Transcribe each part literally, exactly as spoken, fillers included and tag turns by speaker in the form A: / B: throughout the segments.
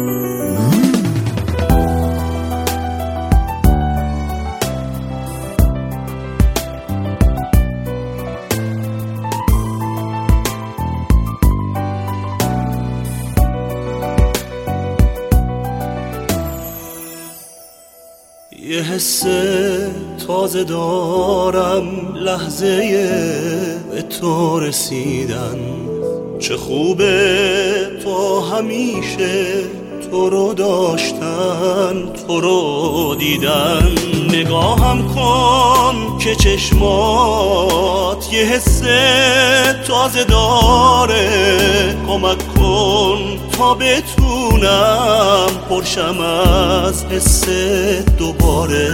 A: یه حس تازه دارم، لحظه به تو رسیدن. چه خوبه تو همیشه تو رو داشتن، تو رو دیدن. نگاهم کن که چشمات یه حس تازه داره. کمک کن تا بتونم پرشم از حس دوباره.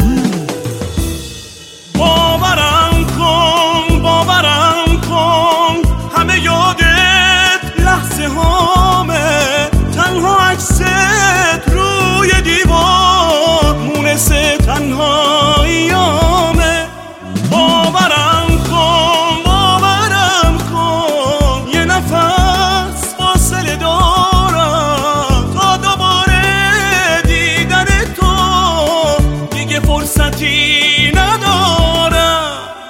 A: باورم کن باورم کن همه یادت لحظه هامه. تنها عکست روی دیوار مونس تنهاییامه. باورم کن باورم کن یه نفس فاصله دارم تا دوباره دیدن تو. دیگه فرصتی ندارم.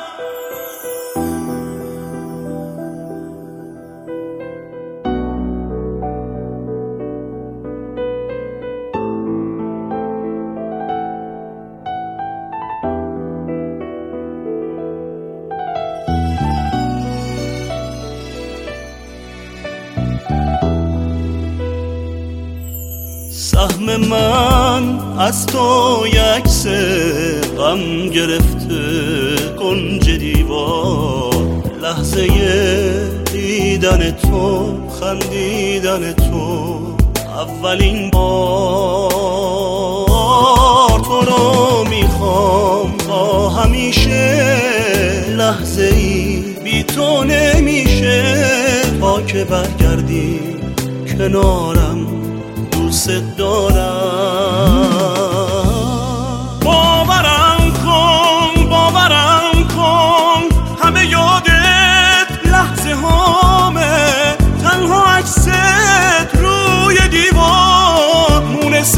A: سهم من از تو یکس غم گرفته کنج دیوار. لحظه دیدن تو، خندیدن تو، اولین بار. تو رو میخوام تا همیشه، لحظه ای بی تو نمیشه. تا که برگردی کنارم دوست دارم. باورم کن باورم کن همه یادت لحظه هامه. تنها عکست روی دیوار مونس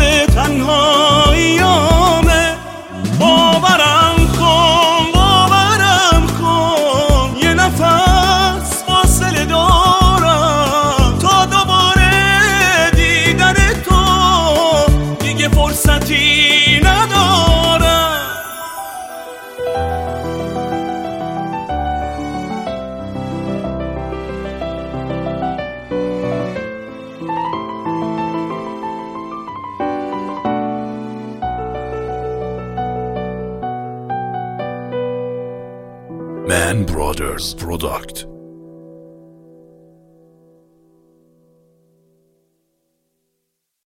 A: تنهاییامه. باورم کن باورم کن یه نفس فاصله دارم تا دوباره دیدن تو. دیگه فرصتی ندارم.
B: Man Brothers Product.